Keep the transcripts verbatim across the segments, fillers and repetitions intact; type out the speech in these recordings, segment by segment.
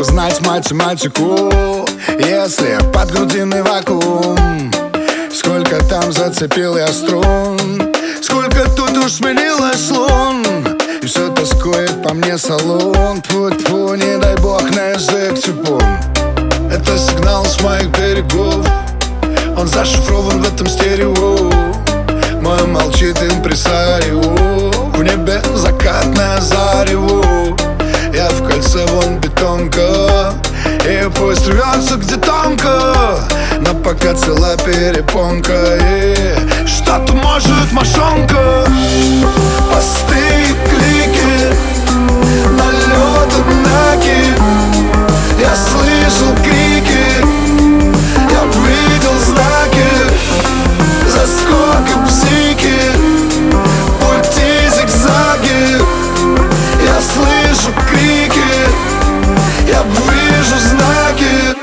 знать математику, если под грудиной вакуум. Сколько там зацепил я струн, сколько тут уж сменилось лун, и все тоскует по мне салон. Тьфу-тьфу, не дай бог на язык типун. Это сигнал с моих берегов, он зашифрован в этом стерео. Мой молчит импресарио, в небе закатное зарево. Я в кольце, вон бетонка, и пусть рвется где тонко, но пока цела перепонка. И что-то может мошонка. Посты, клики, налет, однаки. Я слышал крики, я видел знаки, заскоки, психи, пути зигзаги. Я слышу крики, я вижу знаки.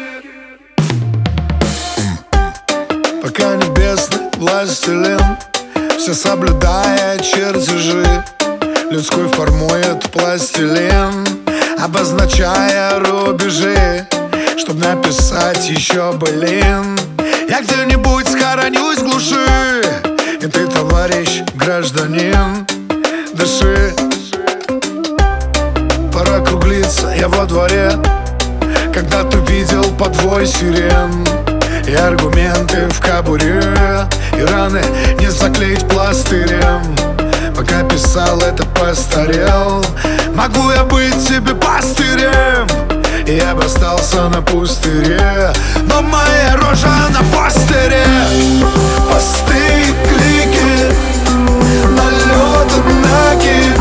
Пока небесный властелин все соблюдая чертежи, людской формует пластилин, обозначая рубежи, чтоб написать еще былин. Я где-нибудь схоронюсь в глуши, и ты, товарищ гражданин, дыши. Пора круглиться, я во дворе, когда ты видел подвой сирен. И аргументы в кобуре, и раны не заклеить пластырем. Пока писал это, постарел. Могу я быть тебе пастырем, и я бы остался на пустыре, но моя рожа на постере. Посты, клики, налет, однаки.